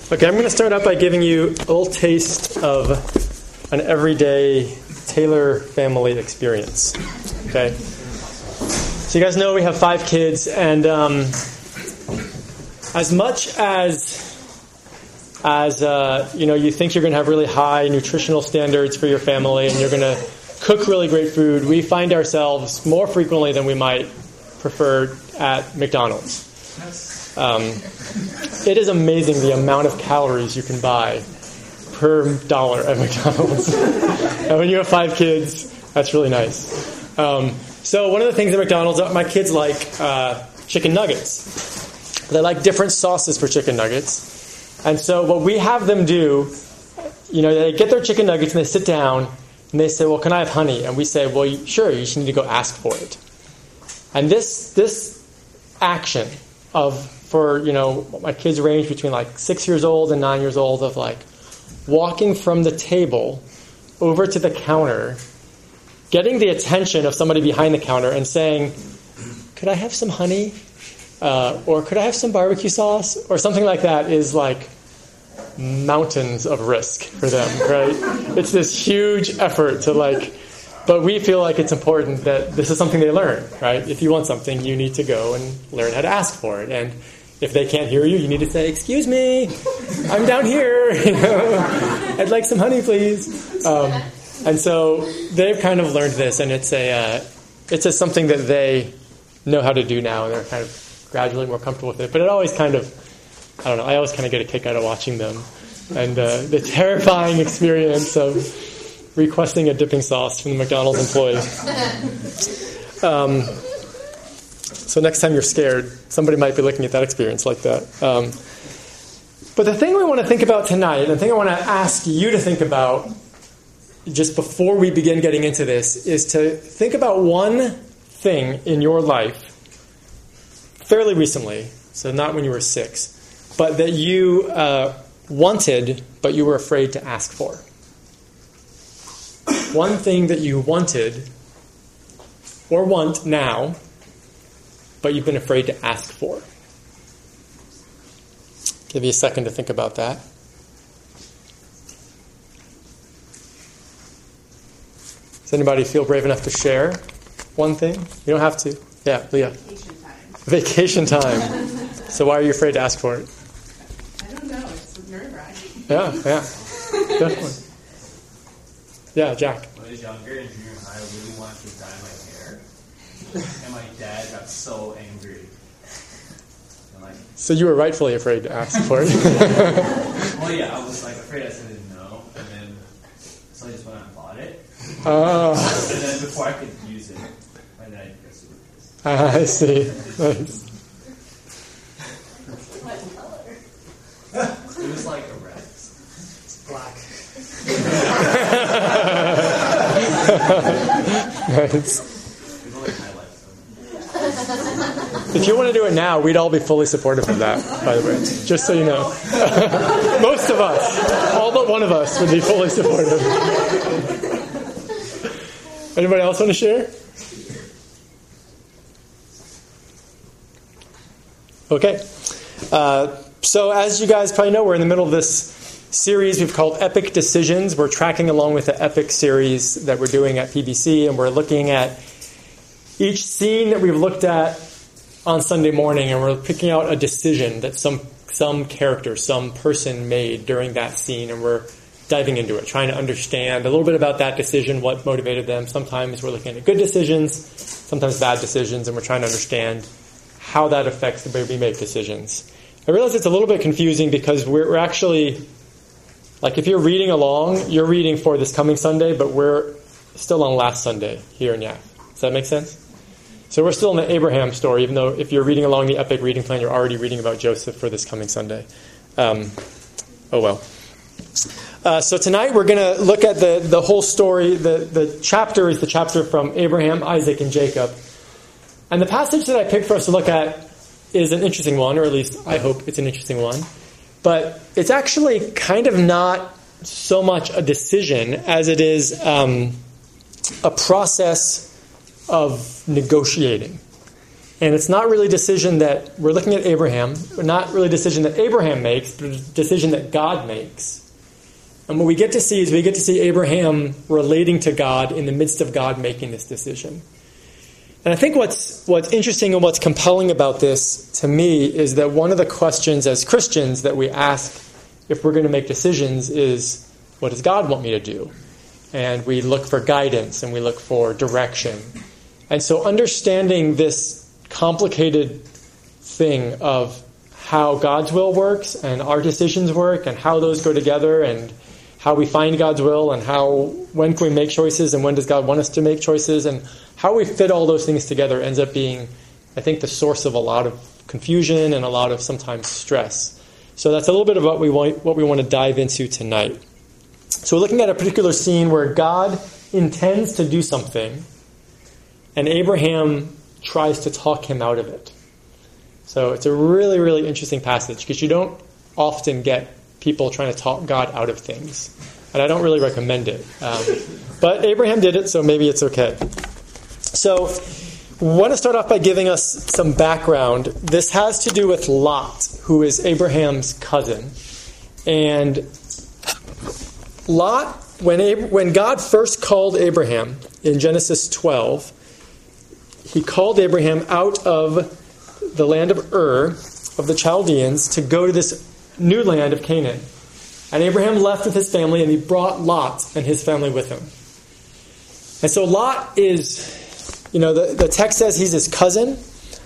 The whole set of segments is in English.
Okay, I'm going to start out by giving you a little taste of an everyday Taylor family experience. Okay, so you guys know we have 5 kids, and as much as you think you're going to have really high nutritional standards for your family, and you're going to cook really great food, we find ourselves more frequently than we might prefer at McDonald's. It is amazing the amount of calories you can buy per dollar at McDonald's. And when you have 5 kids, that's really nice. So one of the things at McDonald's, my kids like chicken nuggets. They like different sauces for chicken nuggets. And so what we have them do, they get their chicken nuggets and they sit down and they say, well, can I have honey? And we say, well, sure, you just need to go ask for it. And this action for my kids range between 6 years old and 9 years old, of walking from the table over to the counter, getting the attention of somebody behind the counter and saying, could I have some honey? Or could I have some barbecue sauce? Or something like that is mountains of risk for them, right? It's this huge effort but we feel like it's important that this is something they learn, right? If you want something, you need to go and learn how to ask for it. And if they can't hear you, you need to say, excuse me, I'm down here. I'd like some honey, please. And so they've kind of learned this, and it's just something that they know how to do now, and they're kind of gradually more comfortable with it. But it always I always kind of get a kick out of watching them. And the terrifying experience of requesting a dipping sauce from the McDonald's employee. So next time you're scared, somebody might be looking at that experience like that. But the thing we want to think about tonight, and the thing I want to ask you to think about just before we begin getting into this, is to think about one thing in your life fairly recently, so not when you were 6, but that you wanted, but you were afraid to ask for. One thing that you wanted or want now, but you've been afraid to ask for. Give you a second to think about that. Does anybody feel brave enough to share one thing? You don't have to. Yeah, Leah. Vacation time. So why are you afraid to ask for it? I don't know. It's nerve-wracking. Yeah, definitely. Yeah, Jack. When I was younger in junior high, I really wanted to dye my hair. And my dad got so angry. So you were rightfully afraid to ask for it. Well, yeah, I was afraid I said no. And then, so I just went out and bought it. And then before I could use it, my dad got super pissed. I see. Nice. What color? It was like a red. It's black. Nice. If you want to do it now, we'd all be fully supportive of that, by the way. Just so you know. Most of us, all but one of us, would be fully supportive. Anybody else want to share? Okay. So as you guys probably know, we're in the middle of this series we've called Epic Decisions. We're tracking along with the Epic series that we're doing at PBC, and we're looking at each scene that we've looked at on Sunday morning, and we're picking out a decision that some character, some person made during that scene, and we're diving into it, trying to understand a little bit about that decision, what motivated them. Sometimes we're looking at good decisions, sometimes bad decisions, and we're trying to understand how that affects the way we make decisions. I realize it's a little bit confusing because we're actually, if you're reading along, you're reading for this coming Sunday, but we're still on last Sunday here in Yap. Does that make sense? So we're still in the Abraham story, even though if you're reading along the Epic reading plan, you're already reading about Joseph for this coming Sunday. Oh well. So tonight we're going to look at the whole story. The chapter is the chapter from Abraham, Isaac, and Jacob. And the passage that I picked for us to look at is an interesting one, or at least I hope it's an interesting one. But it's actually kind of not so much a decision as it is a process of negotiating. And it's not really a decision that we're looking at Abraham, not really a decision that Abraham makes, but a decision that God makes. And what we get to see is we get to see Abraham relating to God in the midst of God making this decision. And I think what's interesting and what's compelling about this to me is that one of the questions as Christians that we ask if we're going to make decisions is, what does God want me to do? And we look for guidance and we look for direction. And so understanding this complicated thing of how God's will works and our decisions work and how those go together and how we find God's will and when can we make choices and when does God want us to make choices and how we fit all those things together ends up being, I think, the source of a lot of confusion and a lot of sometimes stress. So that's a little bit of what we want to dive into tonight. So we're looking at a particular scene where God intends to do something and Abraham tries to talk him out of it. So it's a really, really interesting passage because you don't often get people trying to talk God out of things. And I don't really recommend it. But Abraham did it, so maybe it's okay. So I want to start off by giving us some background. This has to do with Lot, who is Abraham's cousin. And Lot, when God first called Abraham in Genesis 12, he called Abraham out of the land of Ur, of the Chaldeans, to go to this new land of Canaan. And Abraham left with his family, and he brought Lot and his family with him. And so Lot is, the text says he's his cousin,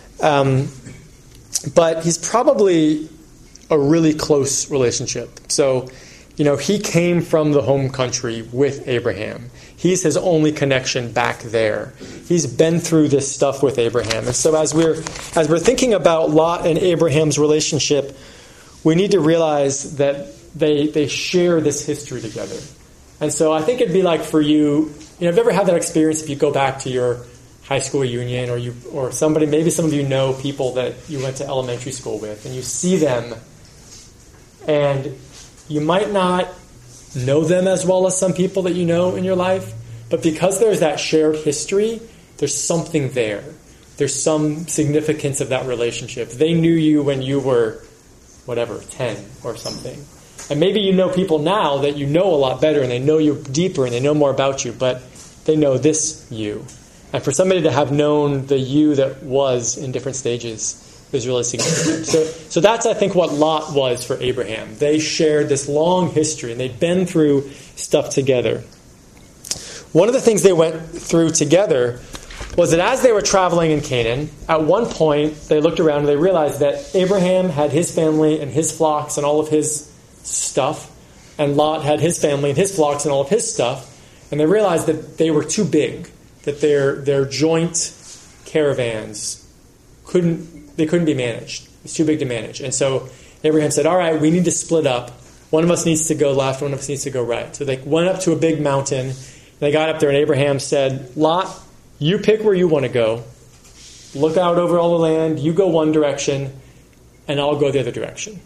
but he's probably a really close relationship. So, he came from the home country with Abraham. He's his only connection back there. He's been through this stuff with Abraham. And so as we're thinking about Lot and Abraham's relationship, we need to realize that they share this history together. And so I think it'd be like for you, have you ever had that experience if you go back to your high school reunion or somebody, maybe some of you know people that you went to elementary school with, and you see them and you might not know them as well as some people that you know in your life, but because there's that shared history, there's something there. There's some significance of that relationship. They knew you when you were, 10 or something. And maybe you know people now that you know a lot better and they know you deeper and they know more about you, but they know this you. And for somebody to have known the you that was in different stages is really significant. So that's, I think, what Lot was for Abraham. They shared this long history, and they'd been through stuff together. One of the things they went through together was that as they were traveling in Canaan, at one point, they looked around and they realized that Abraham had his family and his flocks and all of his stuff, and Lot had his family and his flocks and all of his stuff, and they realized that they were too big, that their joint caravans couldn't be managed. It's too big to manage. And so Abraham said, all right, we need to split up. One of us needs to go left, one of us needs to go right. So they went up to a big mountain, and they got up there, and Abraham said, Lot, you pick where you want to go. Look out over all the land. You go one direction, and I'll go the other direction.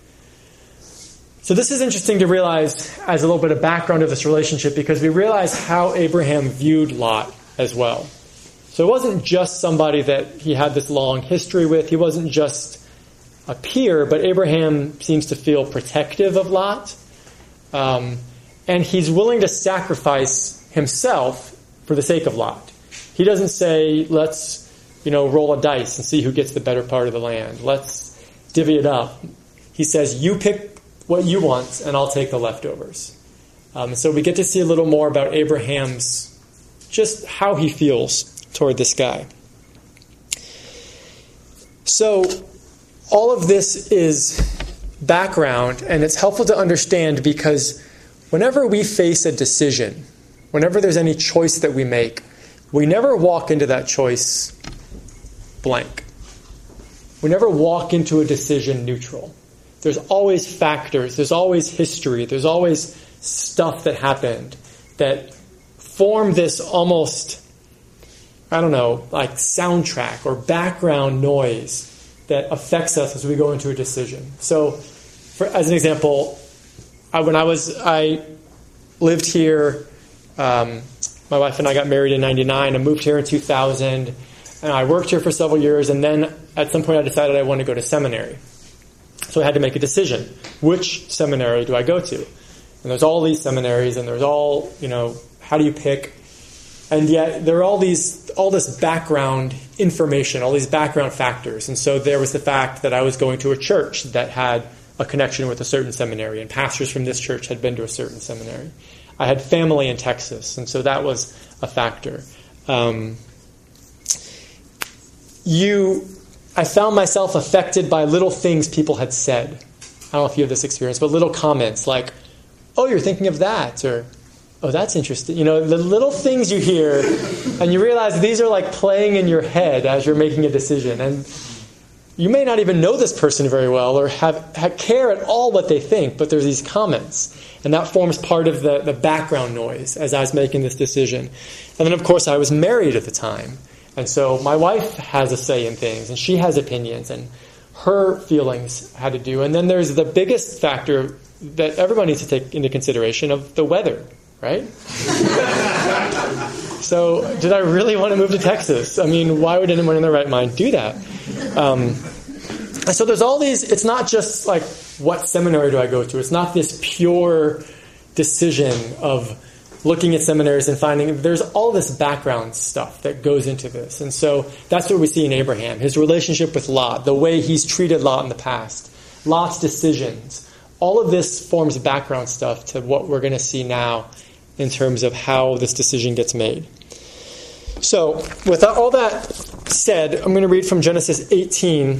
So this is interesting to realize as a little bit of background of this relationship, because we realize how Abraham viewed Lot as well. So it wasn't just somebody that he had this long history with. He wasn't just a peer, but Abraham seems to feel protective of Lot. And he's willing to sacrifice himself for the sake of Lot. He doesn't say, let's, roll a dice and see who gets the better part of the land. Let's divvy it up. He says, you pick what you want and I'll take the leftovers. So we get to see a little more about Abraham's, just how he feels toward this guy. So all of this is background, and it's helpful to understand because whenever we face a decision, whenever there's any choice that we make, we never walk into that choice blank. We never walk into a decision neutral. There's always factors, there's always history, there's always stuff that happened that form this almost, like soundtrack or background noise that affects us as we go into a decision. So, as an example, I lived here. My wife and I got married in 1999. I moved here in 2000. And I worked here for several years, and then at some point I decided I wanted to go to seminary. So I had to make a decision. Which seminary do I go to? And there's all these seminaries, and there's all, how do you pick? And yet there are all this background information, all these background factors. And so there was the fact that I was going to a church that had a connection with a certain seminary, and pastors from this church had been to a certain seminary. I had family in Texas, and so that was a factor. I found myself affected by little things people had said. I don't know if you have this experience, but little comments like, "Oh, you're thinking of that," or "Oh, that's interesting." The little things you hear, and you realize these are like playing in your head as you're making a decision. And you may not even know this person very well or care at all what they think, but there's these comments. And that forms part of the background noise as I was making this decision. And then, of course, I was married at the time. And so my wife has a say in things, and she has opinions, and her feelings had to do. And then there's the biggest factor that everyone needs to take into consideration of the weather, right? So did I really want to move to Texas? I mean, why would anyone in their right mind do that? And so there's all these, it's not just like, what seminary do I go to? It's not this pure decision of looking at seminaries and finding, there's all this background stuff that goes into this. And so that's what we see in Abraham, his relationship with Lot, the way he's treated Lot in the past, Lot's decisions. All of this forms background stuff to what we're going to see now in terms of how this decision gets made. So, with all that said, I'm going to read from Genesis 18.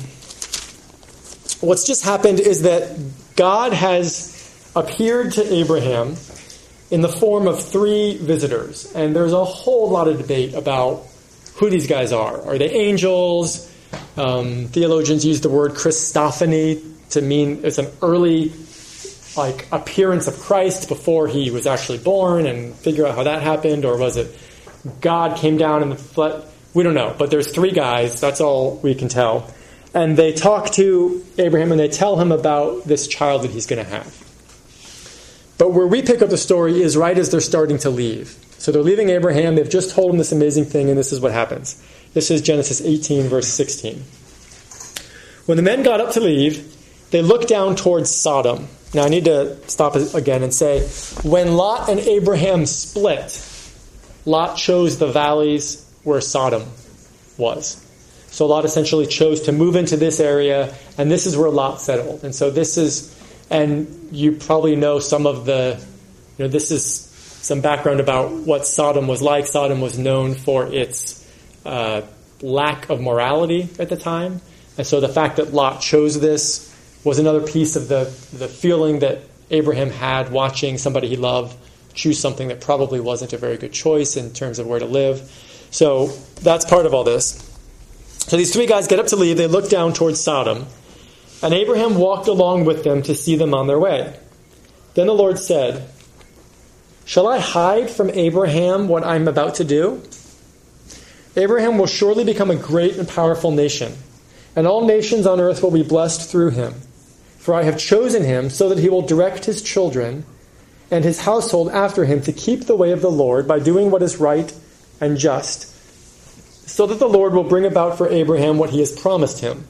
What's just happened is that God has appeared to Abraham in the form of 3 visitors. And there's a whole lot of debate about who these guys are. Are they angels? Theologians use the word Christophany to mean it's an early appearance of Christ before he was actually born, and figure out how that happened. Or was it God came down in the flesh? We don't know. But there's 3 guys. That's all we can tell. And they talk to Abraham and they tell him about this child that he's going to have. But where we pick up the story is right as they're starting to leave. So they're leaving Abraham. They've just told him this amazing thing, and this is what happens. This is Genesis 18, verse 16. When the men got up to leave, they looked down towards Sodom. Now I need to stop again and say, when Lot and Abraham split, Lot chose the valleys where Sodom was. So Lot essentially chose to move into this area, and this is where Lot settled. And so this is, and you probably know some of the, this is some background about what Sodom was like. Sodom was known for its lack of morality at the time. And so the fact that Lot chose this was another piece of the feeling that Abraham had watching somebody he loved choose something that probably wasn't a very good choice in terms of where to live. So that's part of all this. So these 3 guys get up to leave. They look down towards Sodom. And Abraham walked along with them to see them on their way. Then the Lord said, "Shall I hide from Abraham what I'm about to do? Abraham will surely become a great and powerful nation, and all nations on earth will be blessed through him. For I have chosen him so that he will direct his children and his household after him to keep the way of the Lord by doing what is right and just, so that the Lord will bring about for Abraham what he has promised him."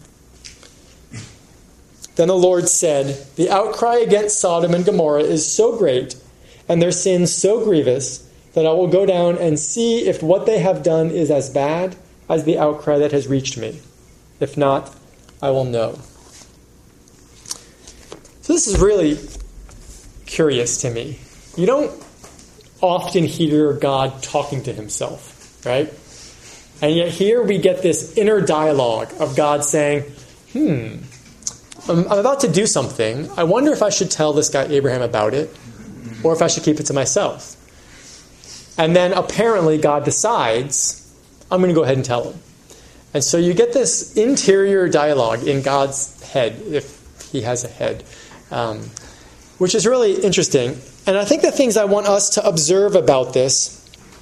Then the Lord said, "The outcry against Sodom and Gomorrah is so great, and their sin so grievous, that I will go down and see if what they have done is as bad as the outcry that has reached me. If not, I will know." So this is really curious to me. You don't often hear God talking to himself, right? And yet here we get this inner dialogue of God saying, I'm about to do something. I wonder if I should tell this guy Abraham about it, or if I should keep it to myself. And then apparently God decides, I'm going to go ahead and tell him. And so you get this interior dialogue in God's head, if he has a head, which is really interesting. And I think the things I want us to observe about this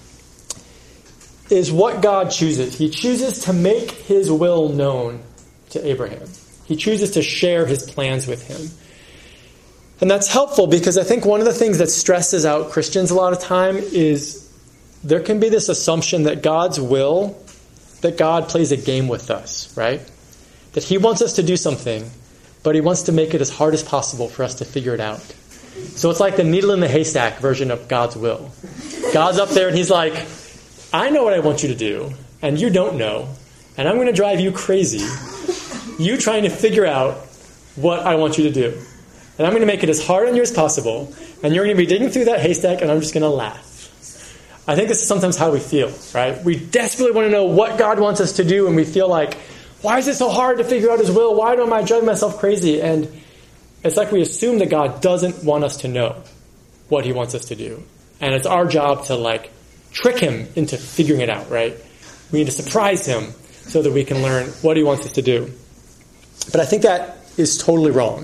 is what God chooses. He chooses to make his will known to Abraham. He chooses to share his plans with him. And that's helpful because I think one of the things that stresses out Christians a lot of time is there can be this assumption that God's will that God plays a game with us, right? That he wants us to do something, but he wants to make it as hard as possible for us to figure it out. So it's like the needle in the haystack version of God's will. God's up there and he's like, I know what I want you to do, and you don't know, and I'm going to drive you crazy. You trying to figure out what I want you to do. And I'm going to make it as hard on you as possible, and you're going to be digging through that haystack, and I'm just going to laugh. I think this is sometimes how we feel, right? We desperately want to know what God wants us to do, and we feel like, why is it so hard to figure out his will? Why am I driving myself crazy? And it's like we assume that God doesn't want us to know what he wants us to do. And it's our job to trick him into figuring it out, right? We need to surprise him so that we can learn what he wants us to do. But I think that is totally wrong.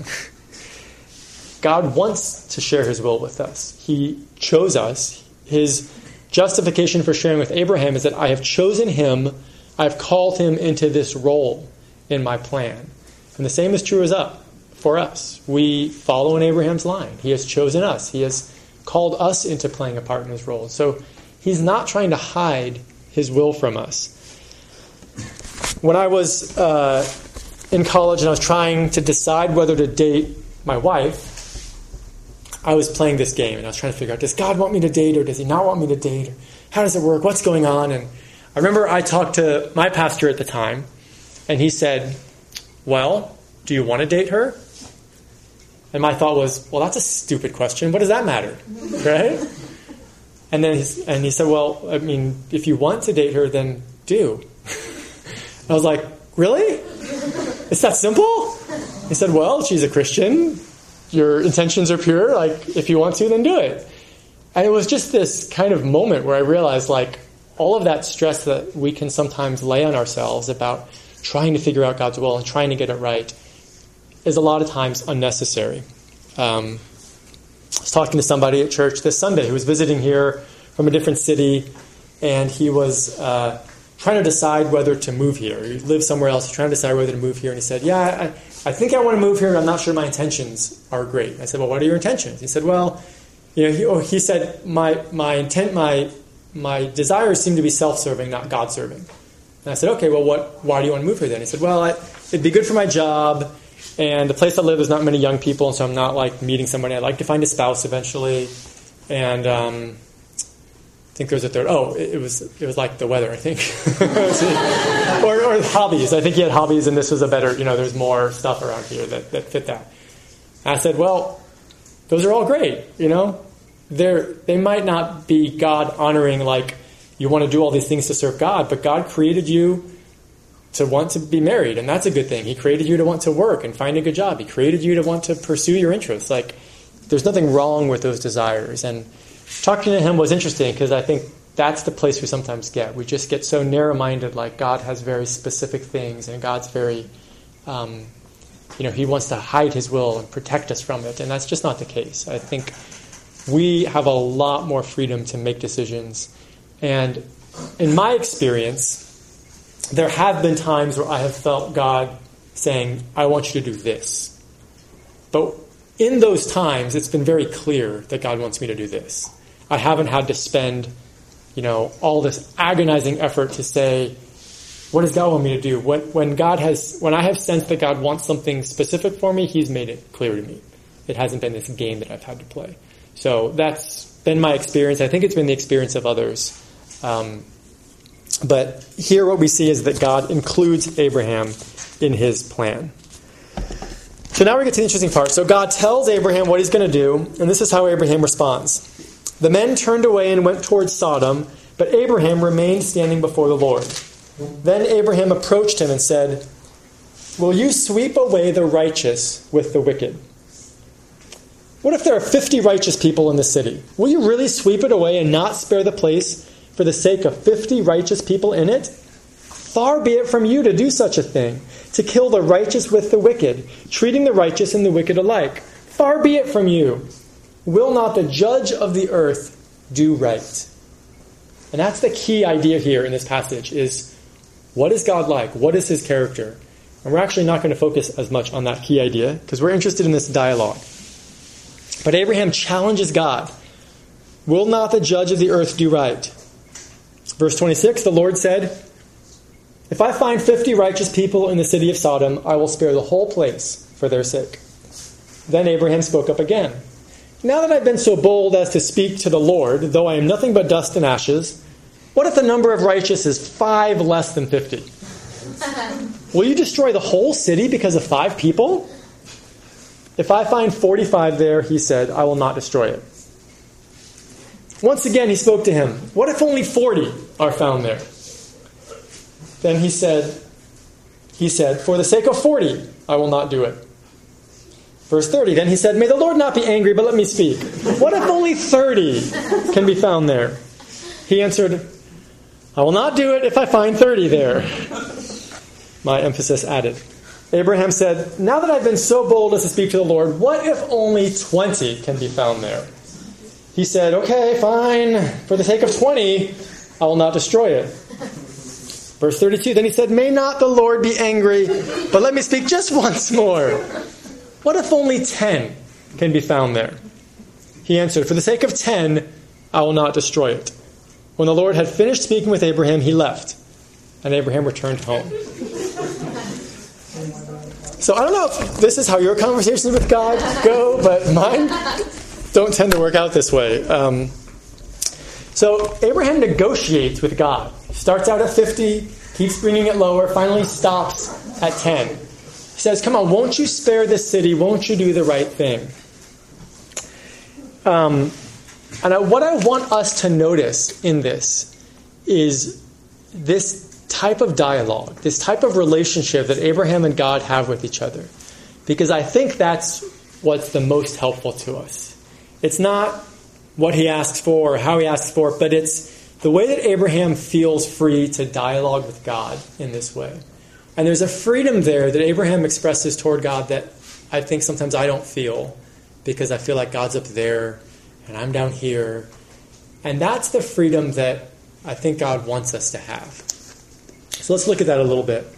God wants to share his will with us. He chose us. His justification for sharing with Abraham is that I have chosen him, I have called him into this role in my plan. And the same is true for us. We follow in Abraham's line. He has chosen us. He has called us into playing a part in his role. So he's not trying to hide his will from us. When I was in college and I was trying to decide whether to date my wife, I was playing this game and I was trying to figure out, does God want me to date or does he not want me to date? How does it work? What's going on? And I remember I talked to my pastor at the time and he said, well, do you want to date her? And my thought was, well, that's a stupid question. What does that matter? Right? And then he said, well, I mean, if you want to date her, then do. I was like, really? It's that simple? He said, well, she's a Christian. Your intentions are pure. If you want to, then do it. And it was just this kind of moment where I realized, all of that stress that we can sometimes lay on ourselves about trying to figure out God's will and trying to get it right is a lot of times unnecessary. I was talking to somebody at church this Sunday who was visiting here from a different city, and he was trying to decide whether to move here. He lived somewhere else. He's trying to decide whether to move here, and he said, yeah, I think I want to move here, and I'm not sure my intentions are great. I said, well, what are your intentions? He said, well, he said, my desires seem to be self-serving, not God-serving. And I said, okay, well, why do you want to move here then? He said, well, it'd be good for my job, and the place I live, there's not many young people, and so I'm not meeting somebody. I'd like to find a spouse eventually, and I think there's a third. Oh, it was like the weather, I think, or hobbies. I think he had hobbies, and this was a better. There's more stuff around here that fit that. And I said, well, those are all great. They might not be God honoring, you want to do all these things to serve God, but God created you to want to be married, and that's a good thing. He created you to want to work and find a good job. He created you to want to pursue your interests. There's nothing wrong with those desires. And talking to him was interesting because I think that's the place we sometimes get. We just get so narrow-minded, God has very specific things, and God's very, he wants to hide his will and protect us from it, and that's just not the case. I think we have a lot more freedom to make decisions. And in my experience, there have been times where I have felt God saying, I want you to do this. But in those times, it's been very clear that God wants me to do this. I haven't had to spend, all this agonizing effort to say, what does God want me to do? When I have sensed that God wants something specific for me, he's made it clear to me. It hasn't been this game that I've had to play. So that's been my experience. I think it's been the experience of others. But here what we see is that God includes Abraham in his plan. So now we get to the interesting part. So God tells Abraham what he's going to do, and this is how Abraham responds. The men turned away and went towards Sodom, but Abraham remained standing before the Lord. Then Abraham approached him and said, will you sweep away the righteous with the wicked? What if there are 50 righteous people in the city? Will you really sweep it away and not spare the place for the sake of 50 righteous people in it? Far be it from you to do such a thing, to kill the righteous with the wicked, treating the righteous and the wicked alike. Far be it from you. Will not the judge of the earth do right? And that's the key idea here in this passage is, what is God like? What is his character? And we're actually not going to focus as much on that key idea because we're interested in this dialogue. But Abraham challenges God. Will not the judge of the earth do right? Verse 26, the Lord said, If I find 50 righteous people in the city of Sodom, I will spare the whole place for their sake. Then Abraham spoke up again. Now that I've been so bold as to speak to the Lord, though I am nothing but dust and ashes, what if the number of righteous is 5 less than 50? Will you destroy the whole city because of 5 people? If I find 45 there, he said, I will not destroy it. Once again he spoke to him. What if only 40 are found there? Then he said, for the sake of 40, I will not do it. Verse 30, then he said, may the Lord not be angry, but let me speak. What if only 30 can be found there? He answered, I will not do it if I find 30 there. My emphasis added. Abraham said, now that I've been so bold as to speak to the Lord, what if only 20 can be found there? He said, okay, fine. For the sake of 20, I will not destroy it. Verse 32, then he said, may not the Lord be angry, but let me speak just once more. What if only 10 can be found there? He answered, for the sake of 10, I will not destroy it. When the Lord had finished speaking with Abraham, he left, and Abraham returned home. So I don't know if this is how your conversations with God go, but mine don't tend to work out this way. So Abraham negotiates with God. Starts out at 50, keeps bringing it lower, finally stops at 10. He says, come on, won't you spare this city? Won't you do the right thing? What I want us to notice in this is this type of dialogue, this type of relationship that Abraham and God have with each other. Because I think that's what's the most helpful to us. It's not what he asks for or how he asks for it, but it's the way that Abraham feels free to dialogue with God in this way. And there's a freedom there that Abraham expresses toward God that I think sometimes I don't feel, because I feel like God's up there and I'm down here. And that's the freedom that I think God wants us to have. So let's look at that a little bit.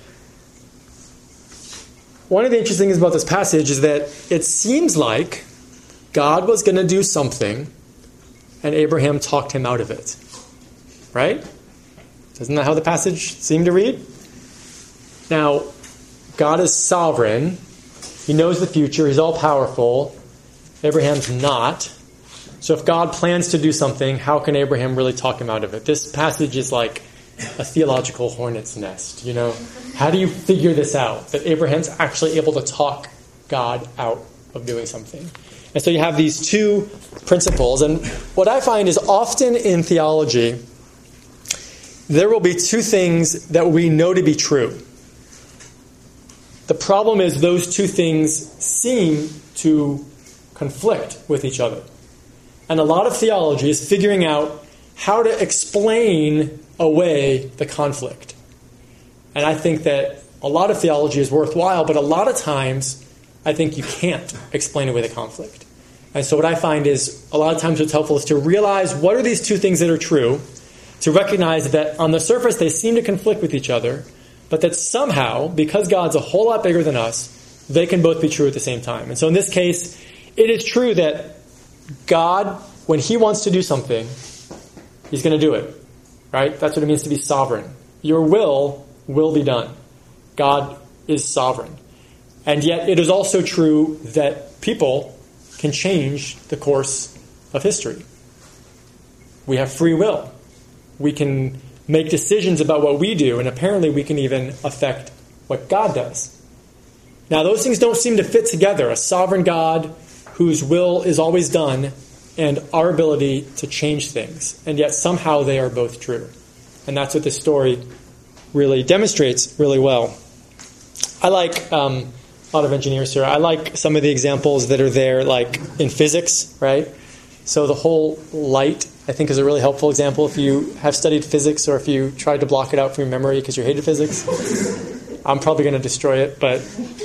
One of the interesting things about this passage is that it seems like God was going to do something and Abraham talked him out of it. Right? Isn't that how the passage seemed to read? Now, God is sovereign. He knows the future. He's all-powerful. Abraham's not. So if God plans to do something, how can Abraham really talk him out of it? This passage is like a theological hornet's nest, you know? How do you figure this out? That Abraham's actually able to talk God out of doing something. And so you have these two principles. And what I find is often in theology, there will be two things that we know to be true. The problem is those two things seem to conflict with each other. And a lot of theology is figuring out how to explain away the conflict. And I think that a lot of theology is worthwhile, but a lot of times I think you can't explain away the conflict. And so what I find is a lot of times what's helpful is to realize what are these two things that are true, to recognize that on the surface they seem to conflict with each other, but that somehow, because God's a whole lot bigger than us, they can both be true at the same time. And so in this case, it is true that God, when he wants to do something, he's going to do it. Right? That's what it means to be sovereign. Your will be done. God is sovereign. And yet it is also true that people can change the course of history. We have free will. We can make decisions about what we do, and apparently we can even affect what God does. Now, those things don't seem to fit together. A sovereign God whose will is always done and our ability to change things. And yet somehow they are both true. And that's what this story really demonstrates really well. I like a lot of engineers here. I like some of the examples that are there, like in physics, right? So the whole light, I think, is a really helpful example if you have studied physics or if you tried to block it out from your memory because you hated physics. I'm probably going to destroy it, but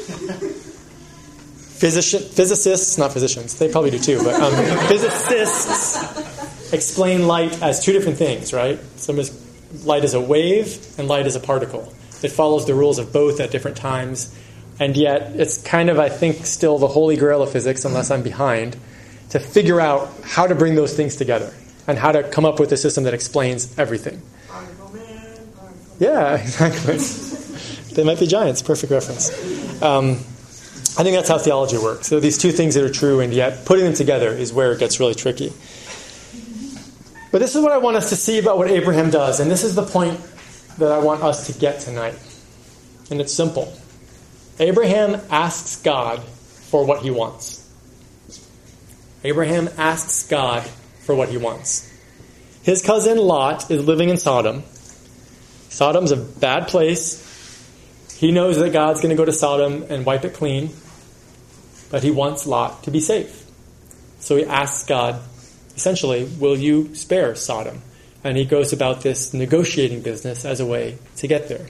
physicists, not physicians, they probably do too, but physicists explain light as two different things, right? Light is a wave and light is a particle. It follows the rules of both at different times, and yet it's kind of, I think, still the holy grail of physics, unless I'm behind, to figure out how to bring those things together and how to come up with a system that explains everything. Particle man, particle Yeah, exactly. They might be giants. Perfect reference. I think that's how theology works. So these two things that are true, and yet putting them together is where it gets really tricky. But this is what I want us to see about what Abraham does. And this is the point that I want us to get tonight. And it's simple. Abraham asks God for what he wants. Abraham asks God for what he wants. His cousin Lot is living in Sodom. Sodom's a bad place. He knows that God's going to go to Sodom and wipe it clean. But he wants Lot to be safe. So he asks God, essentially, will you spare Sodom? And he goes about this negotiating business as a way to get there.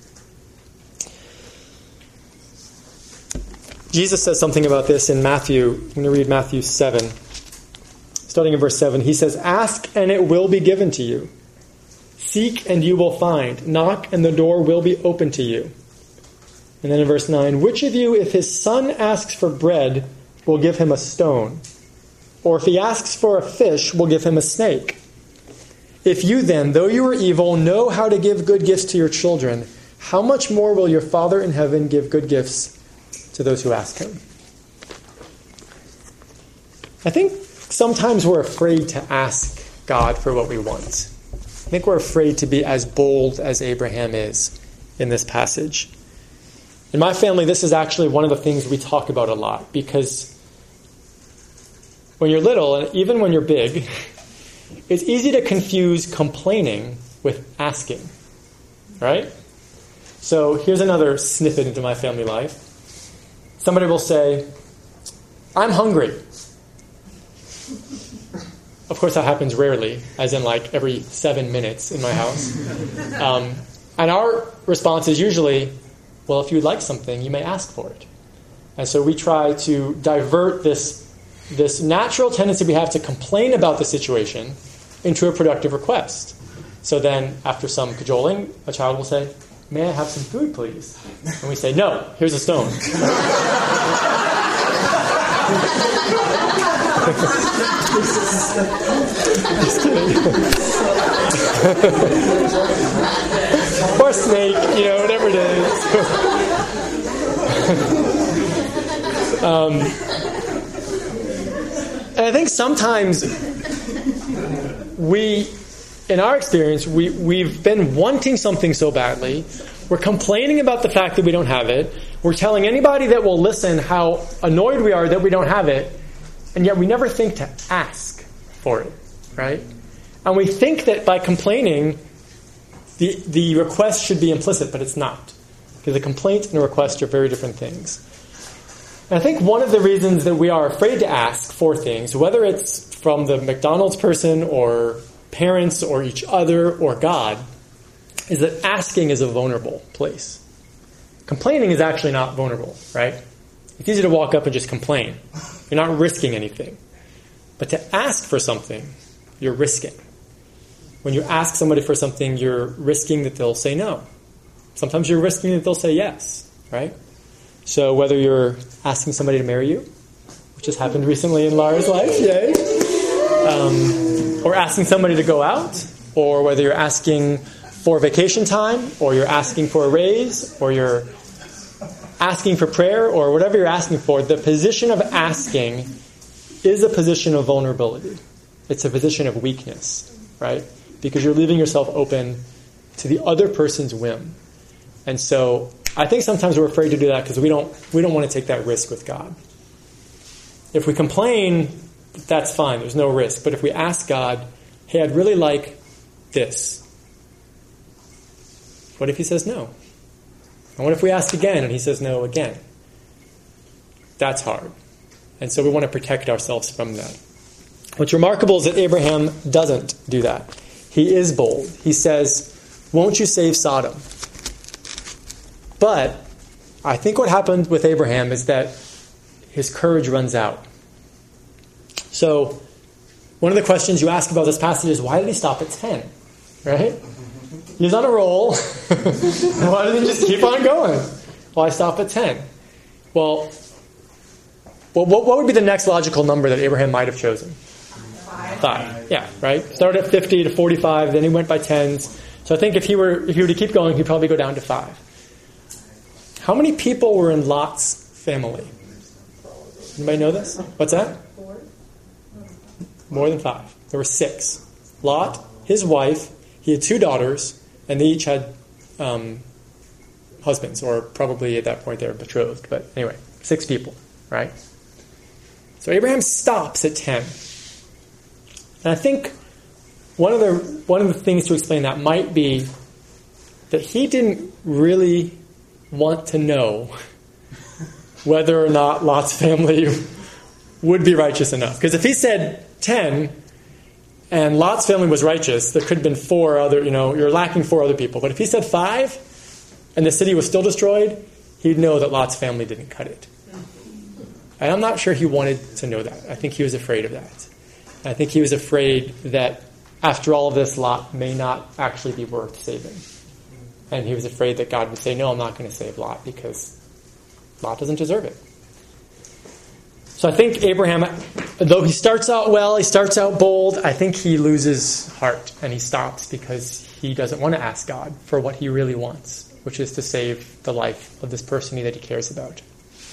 Jesus says something about this in Matthew. I'm going to read Matthew 7. Starting in verse 7, he says, "Ask and it will be given to you. Seek and you will find. Knock and the door will be open to you." And then in verse 9, "Which of you, if his son asks for bread, will give him a stone? Or if he asks for a fish, will give him a snake? If you then, though you are evil, know how to give good gifts to your children, how much more will your Father in heaven give good gifts to those who ask him?" I think sometimes we're afraid to ask God for what we want. I think we're afraid to be as bold as Abraham is in this passage. In my family, this is actually one of the things we talk about a lot, because when you're little, and even when you're big, it's easy to confuse complaining with asking, right? So here's another snippet into my family life. Somebody will say, "I'm hungry." Of course, that happens rarely, as in like every 7 minutes in my house. And our response is usually, "Well, if you'd like something, you may ask for it." And so we try to divert this natural tendency we have to complain about the situation into a productive request. So then, after some cajoling, a child will say, "May I have some food, please?" And we say, "No, here's a stone." Just kidding. Or snake, whatever it is. And I think sometimes in our experience, we've been wanting something so badly, we're complaining about the fact that we don't have it, we're telling anybody that will listen how annoyed we are that we don't have it, and yet we never think to ask for it, right? And we think that by complaining, the request should be implicit, but it's not. Because a complaint and a request are very different things. And I think one of the reasons that we are afraid to ask for things, whether it's from the McDonald's person or parents or each other or God, is that asking is a vulnerable place. Complaining is actually not vulnerable, right? It's easy to walk up and just complain. You're not risking anything. But to ask for something, you're risking. When you ask somebody for something, you're risking that they'll say no. Sometimes you're risking that they'll say yes, right? So whether you're asking somebody to marry you, which has happened recently in Lara's life, yay, or asking somebody to go out, or whether you're asking for vacation time, or you're asking for a raise, or you're asking for prayer, or whatever you're asking for, the position of asking is a position of vulnerability. It's a position of weakness, right? Because you're leaving yourself open to the other person's whim. And so I think sometimes we're afraid to do that because we don't want to take that risk with God. If we complain, that's fine. There's no risk. But if we ask God, "Hey, I'd really like this," what if he says no? And what if we ask again and he says no again? That's hard. And so we want to protect ourselves from that. What's remarkable is that Abraham doesn't do that. He is bold. He says, "Won't you save Sodom?" But I think what happened with Abraham is that his courage runs out. So one of the questions you ask about this passage is, why did he stop at 10? Right? He's on a roll. Why didn't he just keep on going? Why stop at 10? Well, what would be the next logical number that Abraham might have chosen? 5. Yeah, right? Started at 50 to 45, then he went by 10s. So I think if he were to keep going, he'd probably go down to 5. How many people were in Lot's family? Anybody know this? What's that? 4? More than 5. There were 6. Lot, his wife, he had 2 daughters, and they each had husbands, or probably at that point they were betrothed. But anyway, 6 people, right? So Abraham stops at 10. And I think one of the things to explain that might be that he didn't really want to know whether or not Lot's family would be righteous enough. Because if he said 10 and Lot's family was righteous, there could have been 4 other, you're lacking 4 other people. But if he said 5 and the city was still destroyed, he'd know that Lot's family didn't cut it. And I'm not sure he wanted to know that. I think he was afraid of that. I think he was afraid that after all of this, Lot may not actually be worth saving. And he was afraid that God would say, no, I'm not going to save Lot because Lot doesn't deserve it. So I think Abraham, though he starts out well, he starts out bold, I think he loses heart and he stops because he doesn't want to ask God for what he really wants, which is to save the life of this person that he cares about.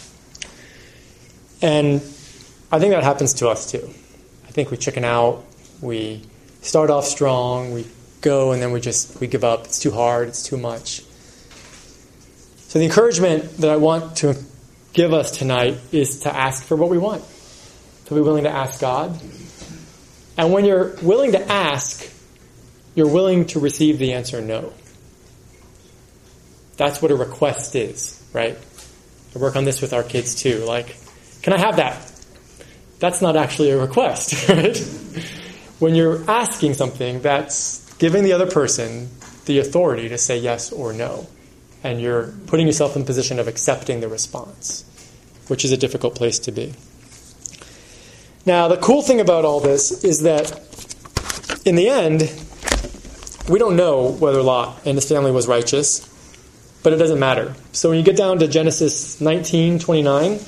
And I think that happens to us too. I think we chicken out, we start off strong, we go and then we give up. It's too hard, it's too much. So the encouragement that I want to give us tonight is to ask for what we want. To be willing to ask God. And when you're willing to ask, you're willing to receive the answer no. That's what a request is, right? I work on this with our kids too. Like, can I have that? That's not actually a request, right? When you're asking something, that's giving the other person the authority to say yes or no. And you're putting yourself in the position of accepting the response, which is a difficult place to be. Now, the cool thing about all this is that in the end, we don't know whether Lot and his family was righteous, but it doesn't matter. So when you get down to Genesis 19:29,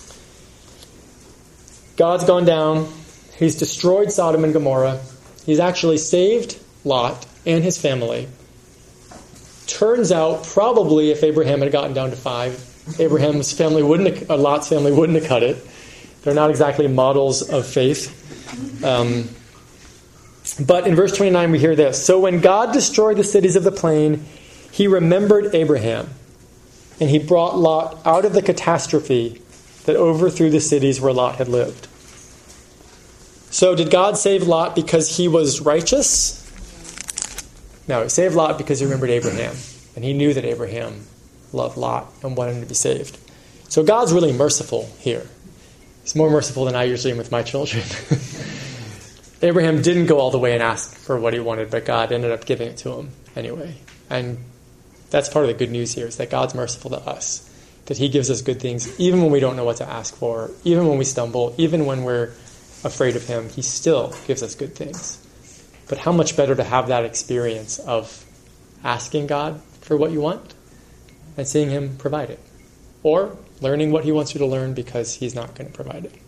God's gone down. He's destroyed Sodom and Gomorrah. He's actually saved Lot and his family. Turns out, probably if Abraham had gotten down to 5, Lot's family wouldn't have cut it. They're not exactly models of faith. But in verse 29 we hear this. So when God destroyed the cities of the plain, he remembered Abraham, and he brought Lot out of the catastrophe that overthrew the cities where Lot had lived. So did God save Lot because he was righteous? No, he saved Lot because he remembered Abraham. And he knew that Abraham loved Lot and wanted him to be saved. So God's really merciful here. He's more merciful than I usually am with my children. Abraham didn't go all the way and ask for what he wanted, but God ended up giving it to him anyway. And that's part of the good news here, is that God's merciful to us. That he gives us good things, even when we don't know what to ask for, even when we stumble, even when we're afraid of him, he still gives us good things. But how much better to have that experience of asking God for what you want and seeing him provide it. Or learning what he wants you to learn because he's not going to provide it.